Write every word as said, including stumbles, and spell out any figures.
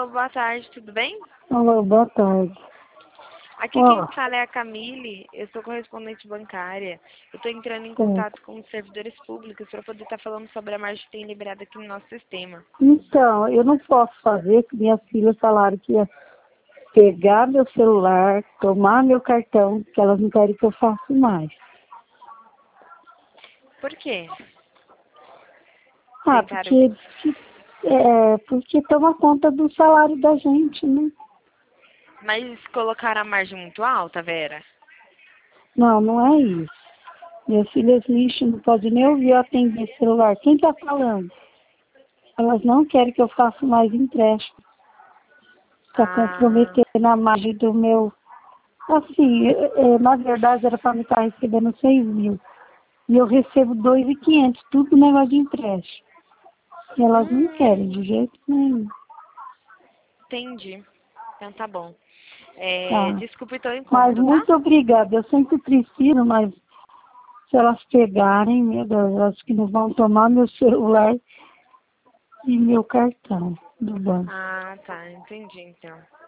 boa tarde, tudo bem? Alô, boa tarde. Aqui Ó, quem fala é a Camille, eu sou correspondente bancária. Eu estou entrando em sim. contato com os servidores públicos para poder estar falando sobre a margem que tem liberada aqui no nosso sistema. Então, eu não posso fazer, que minhas filhas falaram que ia pegar meu celular, tomar meu cartão, que elas não querem que eu faça mais. Por quê? Ah, Tentaram... porque, é, porque toma conta do salário da gente, né? Mas colocaram a margem muito alta, Vera? Não, não é isso. Minhas filhas lixo, não pode nem ouvir eu atender celular. Quem tá falando? Elas não querem que eu faça mais empréstimo. Está Ah, comprometendo a margem do meu. Assim, é, é, na verdade era para me estar recebendo seis mil. E eu recebo dois mil e quinhentos, tudo negócio de empréstimo. E elas não querem hum, de jeito nenhum. entendi. Então tá bom. É, Tá. desculpe então o Mas incômodo, tá? muito obrigada. Eu sempre preciso, mas se elas pegarem, meu Deus, elas que não vão tomar meu celular e meu cartão do banco. Ah, tá, entendi então.